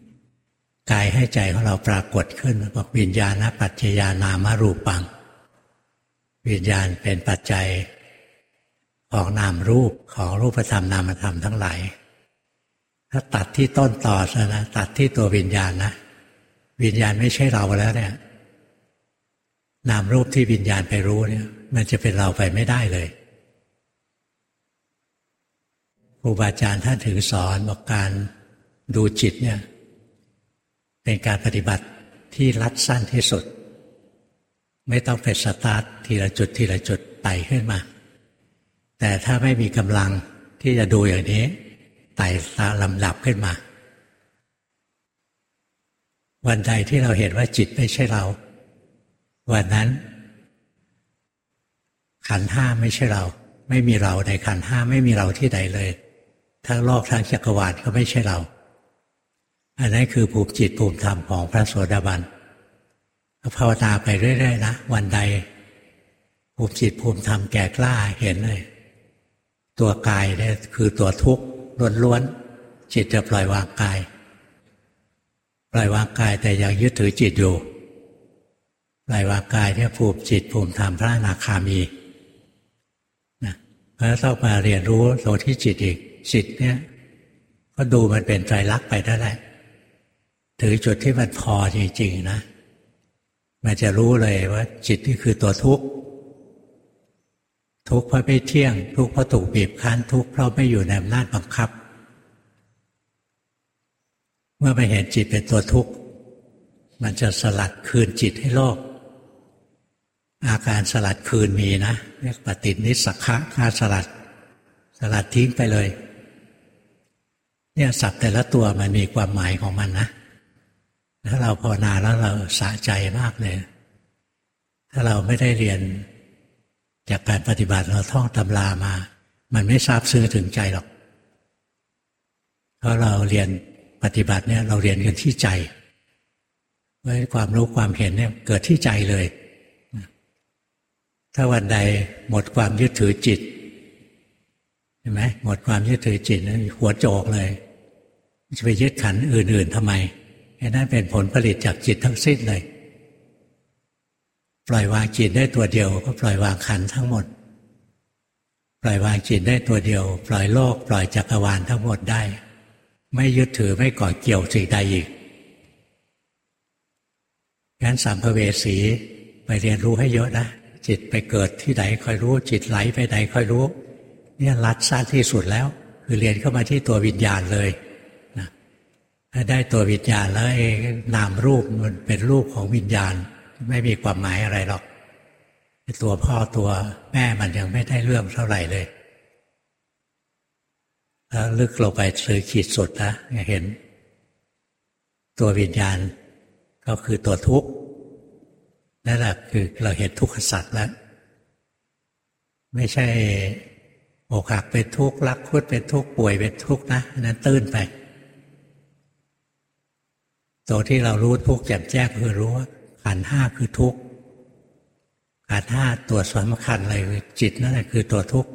S1: กายให้ใจของเราปรากฏขึ้นบอกวิญญาณปัจจยานามรูปังวิญญาณเป็นปัจจัยของนามรูปของรูปธรรมนามธรรมทั้งหลายถ้าตัดที่ต้นตอซะนะตัดที่ตัววิญญาณนะวิญญาณไม่ใช่เราแล้วเนี่ยนามรูปที่วิญญาณไปรู้เนี่ยมันจะเป็นเราไปไม่ได้เลยครูบาอาจารย์ท่านถึงสอนบอกการดูจิตเนี่ยเป็นการปฏิบัติที่รัดสั้นที่สุดไม่ต้องไปสตาร์ททีละจุดทีละจุดไต่ขึ้นมาแต่ถ้าไม่มีกำลังที่จะดูอย่างนี้ไต่ลำดับขึ้นมาวันใดที่เราเห็นว่าจิตไม่ใช่เราวันนั้นขันธ์ห้าไม่ใช่เราไม่มีเราในขันธ์ห้าไม่มีเราที่ใดเลยทั้งโลกทั้งจักรวาลก็ไม่ใช่เราอันนั้นคือภูมิจิตภูมิธรรมของพระโสดาบันภาวนาไปเรื่อยๆนะวันใดภูมิจิตภูมิธรรมแก่กล้าเห็นเลยตัวกายเนี่ยคือตัวทุกข์ล้วนๆจิตจะปล่อยวางกายปล่อยวางกายแต่ยังยึดถือจิตอยู่ปล่อยวางกายเนี่ยภูมิจิตภูมิธรรมพระอนาคามีนะเพราะต้องมาเรียนรู้ตัวที่จิตอีกจิตเนี่ยก็ดูมันเป็นไตรลักษณ์ไปนั่นแหละถือจุดที่มันพอจริงๆนะมันจะรู้เลยว่าจิตนี่คือตัวทุกข์ทุกข์เพราะไม่เที่ยงทุกข์เพราะถูกบีบคั้นทุกข์เพราะไม่อยู่ในอำนาจบังคับเมื่อไปเห็นจิตเป็นตัวทุกข์มันจะสลัดคืนจิตให้โลกอาการสลัดคืนมีนะเรียกปฏินิสสักขะการสลัดทิ้งไปเลยเนี่ยศัพท์แต่ละตัวมันมีความหมายของมันนะถ้าเราภาวนาแล้วเราสะใจมากเลยถ้าเราไม่ได้เรียนจากการปฏิบัติเราท่องตำรามามันไม่ซาบซึ้งถึงใจหรอกเพราะเราเรียนปฏิบัติเนี่ยเราเรียนกันที่ใจเพราะความรู้ความเห็นเนี่ยเกิดที่ใจเลยถ้าวันใดหมดความยึดถือจิตเห็นไหมหมดความยึดถือจิตนั้นหัวโจกเลยจะไปยึดขันธ์อื่นๆทำไมไอ้นั่นเป็นผลผลิตจากจิตทั้งสิ้นเลยปล่อยวางจิตได้ตัวเดียวก็ปล่อยวางขันธ์ทั้งหมดปล่อยวางจิตได้ตัวเดียวปล่อยโลกปล่อยจักรวาลทั้งหมดได้ไม่ยึดถือไม่ก่อเกี่ยวสิ่งใดอีกงั้นสัมภเวสีไปเรียนรู้ให้เยอะนะจิตไปเกิดที่ไหนค่อยรู้จิตไหลไปไหนค่อยรู้เนี่ยรัดสั้นที่สุดแล้วคือเรียนเข้ามาที่ตัววิญญาณเลยนะถ้าได้ตัววิญญาณแล้วนามรูปมันเป็นรูปของวิญญาณไม่มีความหมายอะไรหรอกตัวพ่อตัวแม่มันยังไม่ได้เรื่องเท่าไหร่เลยแล้วลึกลงไปสู่ขีดสุดนะเห็นตัววิญญาณก็คือตัวทุกข์นั่นแหละคือเราเห็นทุกขสัจแล้วไม่ใช่อกหักเป็นทุกข์รักคุดเป็นทุกข์ป่วยเป็นทุกข์นะนั้นตื้นไปตัวที่เรารู้ทุกข์แจ่มแจ้งคือรู้ว่าขันธ์ห้าคือทุกข์ขันธ์ห้าตัวสำคัญเลยจิตนั่นแหละคือตัวทุกข์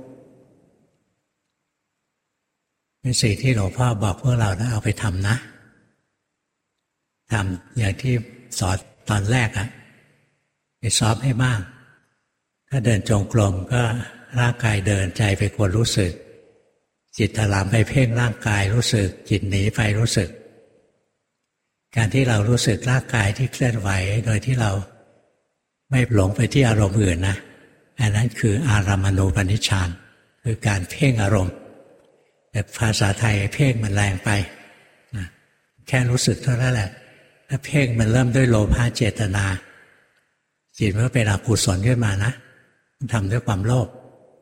S1: เป็นสิ่งที่หลวงพ่อบอกพวกเรานะเอาไปทำนะทำอย่างที่สอนตอนแรกอะไปซ้อมให้มากถ้าเดินจงกรมก็ร่างกายเดินใจไปควรรู้สึกจิตถลำไปเพ่งร่างกายรู้สึกจิตหนีไปรู้สึกการที่เรารู้สึกร่างกายที่เคลื่อนไหวโดยที่เราไม่หลงไปที่อารมณ์อื่นนะอันนั้นคืออารามณูปนิชฌานคือการเพ่งอารมณ์แต่ภาษาไทยเพ่งมันแรงไปนะแค่รู้สึกเท่านั้นแหละถ้าเพ่งมันเริ่มด้วยโลภะเจตนาจิตมันเป็นอกุศลขึ้นมานะทำด้วยความโลภ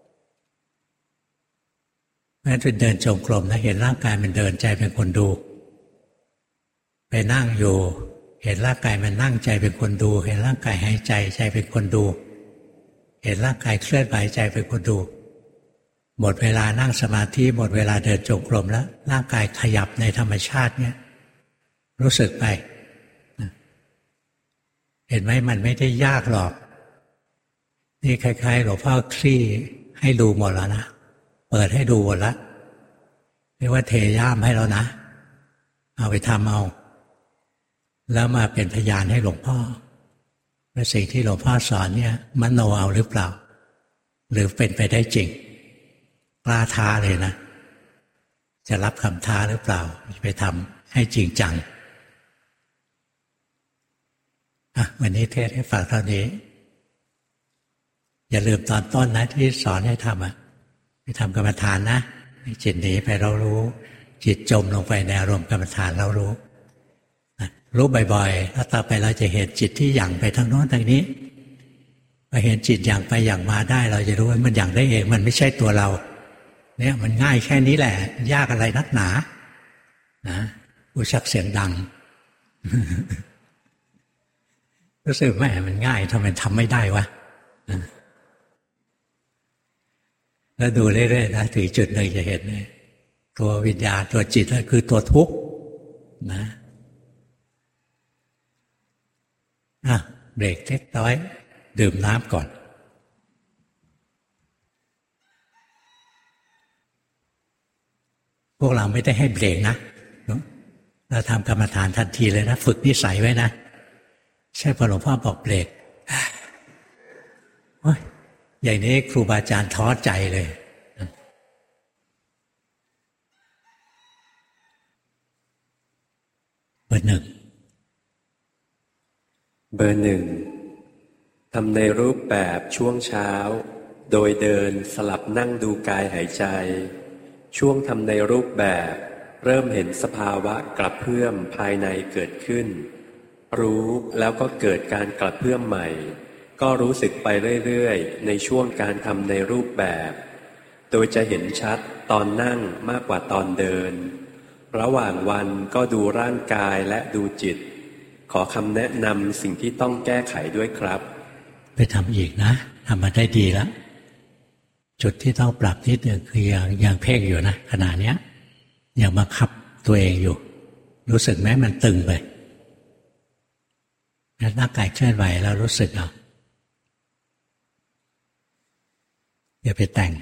S1: แม้จะเดินจงกรมนะเห็นร่างกายมันเดินใจเป็นคนดูไปนั่งอยู่เห็นร่างกายมันนั่งใจเป็นคนดูเห็นร่างกายหายใจใจเป็นคนดูเห็นร่างกายเคลื่อนไหวใจเป็นคนดูหมดเวลานั่งสมาธิหมดเวลาเดินจงกรมแล้วร่างกายขยับในธรรมชาติเนี่ยรู้สึกไปเห็นไหมมันไม่ได้ยากหรอกนี่คล้ายๆหลวงพ่อคลี่ให้ดูหมดแล้วนะเปิดให้ดูหมดแล้วเรียกว่าเทย่ามให้แล้วนะเอาไปทำเอาแล้วมาเป็นพยานให้หลวงพ่อว่าสิ่งที่หลวงพ่อสอนเนี่ยมโนเอาหรือเปล่าหรือเป็นไปได้จริงกล้าท้าเลยนะจะรับคำท้าหรือเปล่าไปทำให้จริงจังวันนี้เทศให้ฟังเท่านี้อย่าลืมตอนต้นนะที่สอนให้ทำให้ทำกรรมฐานนะจิตหนีไปเรารู้จิตจมลงไปในอารมณ์กรรมฐานเรารู้บ่อยๆแล้วต่อไปเราจะเห็นจิตที่หยั่งไปทางโน้นทางนี้พอเห็นจิตหยั่งไปหยั่งมาได้เราจะรู้ว่ามันหยั่งได้เองมันไม่ใช่ตัวเราเนี่ยมันง่ายแค่นี้แหละยากอะไรนักหนานะผู้ชักเสียงดัง รู้สึกแม่มันง่ายทำไมทำไม่ได้วะแล้วดูเรื่อยๆนะถึงจุดหนึ่งจะเห็นเลยตัววิญญาณตัวจิตนั่นคือตัวทุกข์นะเบรกเล็กน้อยดื่มน้ำก่อนพวกเราไม่ได้ให้เบรกนะเราทำกรรมฐานทันทีเลยนะฝึกนิสัยไว้นะใช่พอหลวงพ่อบอกเบรกโอ้ยอย่างนี้ครูบาอาจารย์ท้อใจเลยเบอร์หนึ่งทำในรูปแบบช่วงเช้าโดยเดินสลับนั่งดูกายหายใจช่วงทำในรูปแบบเริ่มเห็นสภาวะกระเพื่อมภายในเกิดขึ้นรู้แล้วก็เกิดการกระเพื่อมใหม่ก็รู้สึกไปเรื่อยๆในช่วงการทำในรูปแบบโดยจะเห็นชัดตอนนั่งมากกว่าตอนเดินระหว่างวันก็ดูร่างกายและดูจิตขอคำแนะนำสิ่งที่ต้องแก้ไขด้วยครับไปทำอีกนะทำมาได้ดีแล้วจุดที่ต้องปรับนิดหนึ่งคือยังเพ่งอยู่นะขณะเนี้ยยังบังคับตัวเองอยู่รู้สึกไหมมันตึงไปร่างกายเคลื่อนไหวแล้วรู้สึกเอาอย่าไปแต่ง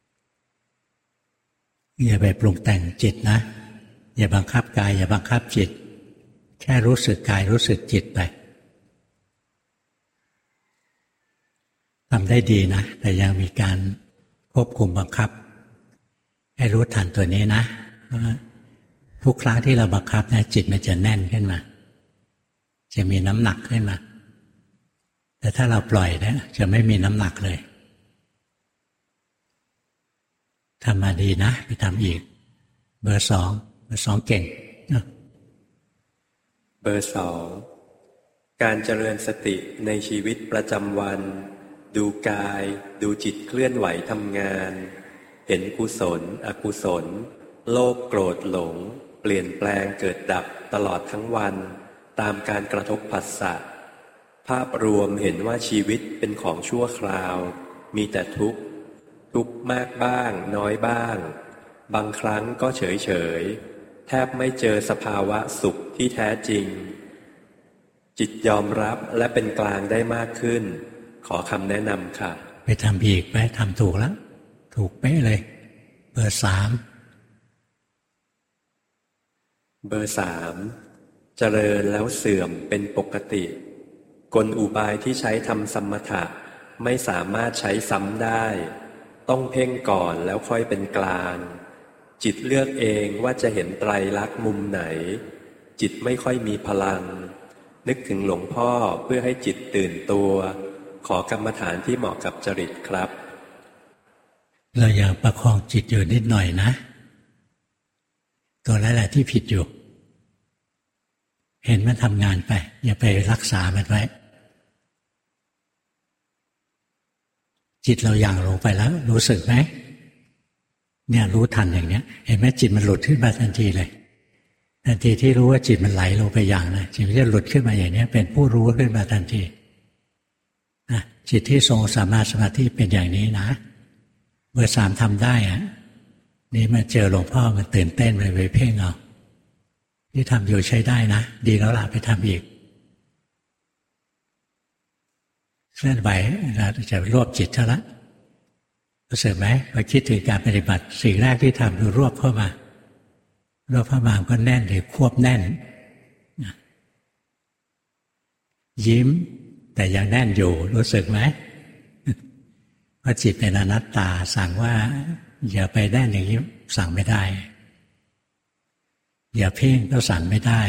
S1: อย่าไปปรุงแต่งจิตนะอย่าบังคับกายอย่าบังคับจิตแค่รู้สึกกายรู้สึกจิตไปทำได้ดีนะแต่ยังมีการควบคุมบังคับให้รู้ทันตัวนี้นะทุกครั้งที่เราบังคับนะจิตมันจะแน่นขึ้นมาจะมีน้ำหนักขึ้นมาแต่ถ้าเราปล่อยนะจะไม่มีน้ำหนักเลยทำมาดีนะไปทำอีกเบอร์สองเก่ง
S2: เบอร์สองการเจริญสติในชีวิตประจำวันดูกายดูจิตเคลื่อนไหวทำงานเห็นกุศลอกุศลโลภโกรธหลงเปลี่ยนแปลงเกิดดับตลอดทั้งวันตามการกระทบผัสสะภาพรวมเห็นว่าชีวิตเป็นของชั่วคราวมีแต่ทุกข์มากบ้างน้อยบ้างบางครั้งก็เฉยแทบไม่เจอสภาวะสุขที่แท้จริงจิตยอมรับและเป็นกลางได้มากขึ้นขอคำแนะนำค่ะ
S1: ไปทำอีกไปทำถูกแล้วถูกเป๊ะเลยเบอร์สาม
S2: เจริญแล้วเสื่อมเป็นปกติกลอุบายที่ใช้ทำสมถะไม่สามารถใช้ซ้ำได้ต้องเพ่งก่อนแล้วค่อยเป็นกลางจิตเลือกเองว่าจะเห็นไตรลักษณ์มุมไหนจิตไม่ค่อยมีพลังนึกถึงหลวงพ่อเพื่อให้จิตตื่นตัวขอกรรมฐานที่เหมาะกับจริตครับ
S1: เราอยากประคองจิตอยู่นิดหน่อยนะตัวนั้นแหละที่ผิดอยู่เห็นมันทำงานไปอย่าไปรักษามันไว้จิตเราหยั่งลงไปแล้วรู้สึกไหมเนี่ยรู้ทันอย่างเนี้ยเห็นไหมจิตมันหลุดขึ้นมาทันทีเลยทันทีที่รู้ว่าจิตมันไหลลงไปอย่างนะจิตมันจะหลุดขึ้นมาอย่างนี้เป็นผู้รู้ขึ้นมาทันทีนะจิตที่ทรงสมาธิเป็นอย่างนี้นะเบอร์สามทำได้อะนี่มาเจอหลวงพ่อมันตื่นเต้นไปเพ่งเอาที่ทำอยู่ใช้ได้นะดีแล้วล่ะไปทำอีกเคลื่อนไหวเราจะรวบจิตเท่านั้นรู้สึกไหมพอคิดถึงการปฏิบัติสิ่งแรกที่ทำคือรวบเข้ามามันก็แน่นหรือควบแน่นยิ้มแต่ยังแน่นอยู่รู้สึกไหมเพราะจิตเป็นอนัตตาสั่งว่าอย่าไปแน่นอย่างนี้สั่งไม่ได้อย่าเพ่งก็สั่งไม่ได้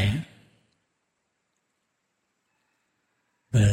S1: เบอร์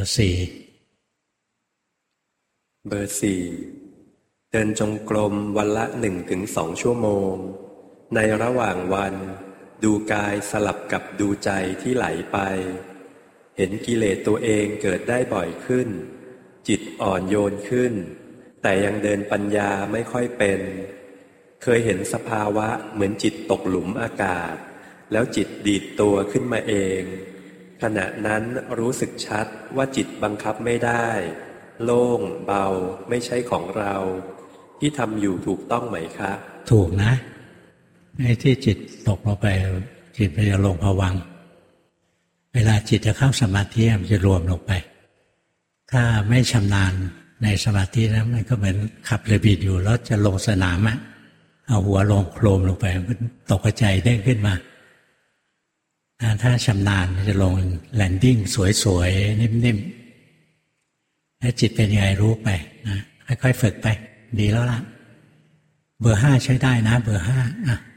S1: 4
S2: เดินจงกรมวันละ 1-2 ชั่วโมงในระหว่างวันดูกายสลับกับดูใจที่ไหลไปเห็นกิเลสตัวเองเกิดได้บ่อยขึ้นจิตอ่อนโยนขึ้นแต่ยังเดินปัญญาไม่ค่อยเป็นเคยเห็นสภาวะเหมือนจิตตกหลุมอากาศแล้วจิตดีดตัวขึ้นมาเองขณะนั้นรู้สึกชัดว่าจิตบังคับไม่ได้โล่งเบาไม่ใช่ของเราที่ทำอยู่ถูกต้องไหมคะ
S1: ถูกนะไอ้ที่จิตตกลงไปจิตไปลงภวังค์เวลาจิตจะเข้าสมาธิมันจะรวมลงไปถ้าไม่ชำนาญในสมาธินะมันก็เหมือนขับเรือบินอยู่แล้วจะลงสนามอะเอาหัวลงโครมลงไปมันตกใจเด้งขึ้นมาถ้าชำนาญมันจะลงแลนดิ้งสวยๆนิ่มๆแล้วจิตเป็นยังไงรู้ไปนะค่อยๆฝึกไปดีแล้วล่ะเบอร์ 5ใช้ได้นะเบอร์ 5อ่ะ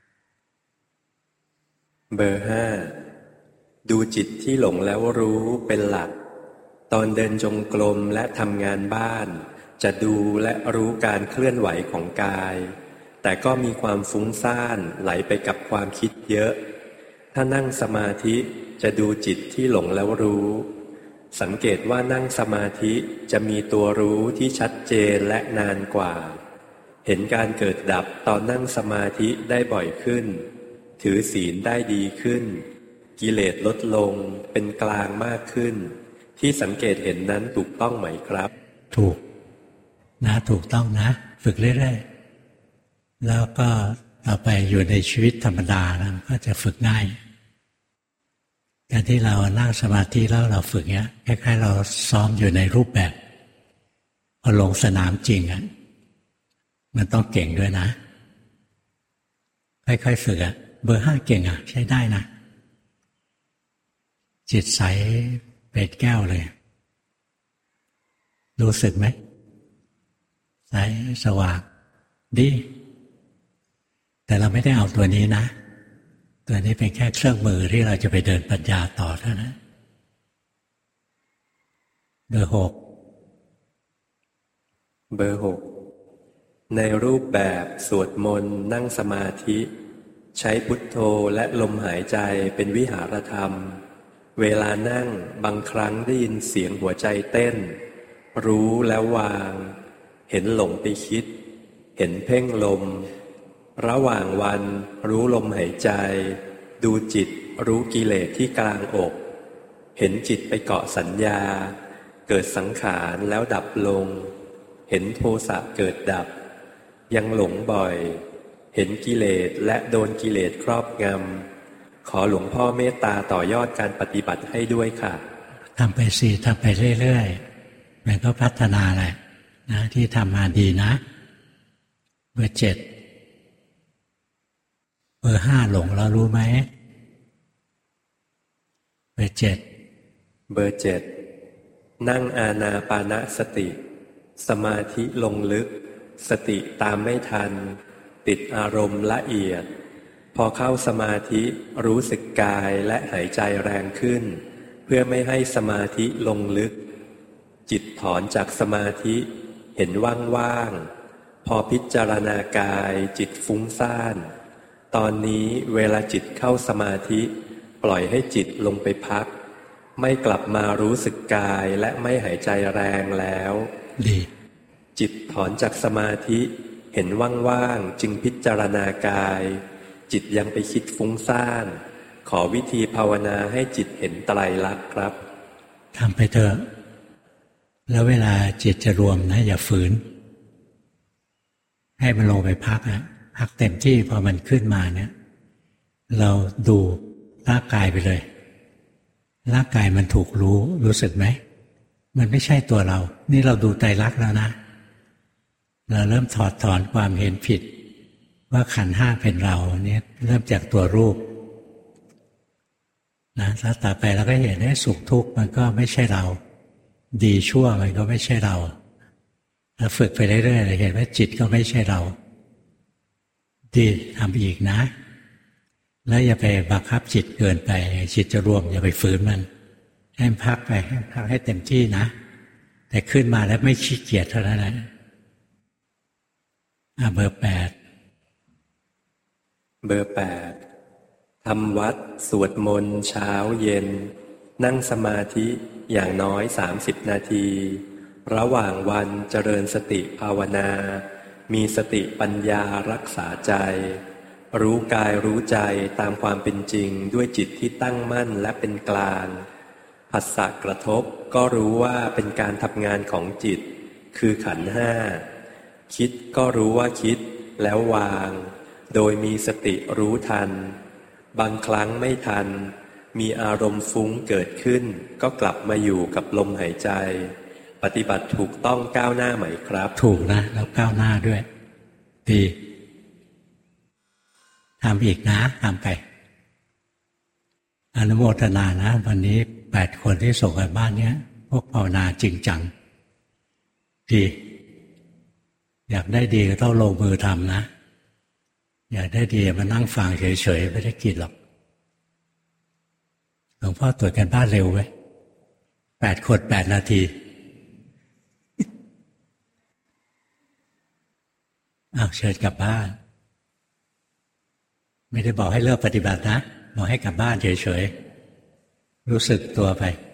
S2: เบอร์ 5ดูจิตที่หลงแล้วรู้เป็นหลักตอนเดินจงกรมและทำงานบ้านจะดูและรู้การเคลื่อนไหวของกายแต่ก็มีความฟุ้งซ่านไหลไปกับความคิดเยอะถ้านั่งสมาธิจะดูจิตที่หลงแล้วรู้สังเกตว่านั่งสมาธิจะมีตัวรู้ที่ชัดเจนและนานกว่าเห็นการเกิดดับตอนนั่งสมาธิได้บ่อยขึ้นถือศีลได้ดีขึ้นกิเลสลดลงเป็นกลางมากขึ้นที่สังเกตเห็นนั้นถูกต้องไหมครับ
S1: ถูกนะถูกต้องนะฝึกเรื่อยๆแล้วก็ต่อไปอยู่ในชีวิตธรรมดานะก็จะฝึกง่ายการที่เรานั่งสมาธิแล้วเราฝึกเนี้ยคล้ายๆเราซ้อมอยู่ในรูปแบบพอลงสนามจริงอ่ะมันต้องเก่งด้วยนะค่อยๆฝึกอ่ะเบอร์ 5เก่งอ่ะใช้ได้นะจิตใสเป็นแก้วเลยรู้สึกไหมใสสว่างดีแต่เราไม่ได้เอาตัวนี้นะตัวนี้เป็นแค่เครื่องมือที่เราจะไปเดินปัญญาต่อเท่านั้นเบอร์
S2: 6ในรูปแบบสวดมนต์นั่งสมาธิใช้พุทโธและลมหายใจเป็นวิหารธรรมเวลานั่งบางครั้งได้ยินเสียงหัวใจเต้นรู้แล้ววางเห็นหลงไปคิดเห็นเพ่งลมระหว่างวันรู้ลมหายใจดูจิตรู้กิเลสที่กลางอกเห็นจิตไปเกาะสัญญาเกิดสังขารแล้วดับลงเห็นโทสะเกิดดับยังหลงบ่อยเห็นกิเลสและโดนกิเลสครอบงำขอหลวงพ่อเมตตาต่อยอดการปฏิบัติให้ด้วยค่ะ
S1: ทำไปสิทำไปเรื่อยๆมันก็พัฒนาแหละนะที่ทำมาดีนะเบอร์ 7เบอร์ 5หลงแล้วรู้ไหมเบอร์
S2: 7นั่งอานาปานสติสมาธิลงลึกสติตามไม่ทันติดอารมณ์ละเอียดพอเข้าสมาธิรู้สึกกายและหายใจแรงขึ้นเพื่อไม่ให้สมาธิลงลึกจิตถอนจากสมาธิเห็นว่างๆพอพิจารณากายจิตฟุ้งซ่านตอนนี้เวลาจิตเข้าสมาธิปล่อยให้จิตลงไปพักไม่กลับมารู้สึกกายและไม่หายใจแรงแล้ว
S1: ดี
S2: จิตถอนจากสมาธิเห็นว่างๆจึงพิจารณากายจิตยังไปคิดฟุ้งซ่านขอวิธีภาวนาให้จิตเห็นไตรลักษณ์ครับ
S1: ทำไปเถอะแล้วเวลาจิตจะรวมนะอย่าฝืนให้มันลงไปพักอะพักเต็มที่พอมันขึ้นมาเนี่ยเราดูร่างกายไปเลยร่างกายมันถูกรู้สึกไหมมันไม่ใช่ตัวเรานี่เราดูไตรลักษณ์แล้วนะเราเริ่มถอดถอนความเห็นผิดว่าขันธ์ 5เป็นเราเนี่ยเริ่มจากตัวรูปนะถ้าต่อไปเราก็เห็นได้สุขทุกข์มันก็ไม่ใช่เราดีชั่วมันก็ไม่ใช่เราถ้าฝึกไปเรื่อยๆเราเห็นว่าจิตก็ไม่ใช่เราดีทำอีกนะแล้วอย่าไปบังคับจิตเกินไปจิตจะรวมอย่าไปฝืนมันให้พักไปให้พักให้เต็มที่นะแต่ขึ้นมาแล้วไม่ขี้เกียจเท่านั้นแหละเบอร์ 8
S2: เบอร์ 8ทำวัดสวดมนต์เช้าเย็นนั่งสมาธิอย่างน้อย30 นาทีระหว่างวันเจริญสติภาวนามีสติปัญญารักษาใจรู้กายรู้ใจตามความเป็นจริงด้วยจิตที่ตั้งมั่นและเป็นกลางผัสสะกระทบก็รู้ว่าเป็นการทำงานของจิตคือขันธ์ห้าคิดก็รู้ว่าคิดแล้ววางโดยมีสติรู้ทันบางครั้งไม่ทันมีอารมณ์ฟุ้งเกิดขึ้นก็กลับมาอยู่กับลมหายใจปฏิบัติถูกต้องก้าวหน้าไหมครับ
S1: ถูกนะแล้วก้าวหน้าด้วยดีทำอีกนะทำไปอนุโมทนานะวันนี้8 คนที่ส่งกันบ้านเนี้ยพวกภาวนาจริงจังดีอยากได้ดีก็ต้องลงมือทำนะอยากได้ดีมานั่งฟังเฉยๆไม่ได้กินหรอกหลวงพ่อตรวจกันบ้านเร็วไว้8 คน 8 นาทีเชิญกลับบ้านไม่ได้บอกให้เลิกปฏิบัตินะบอกให้กลับบ้านเฉยๆรู้สึกตัวไป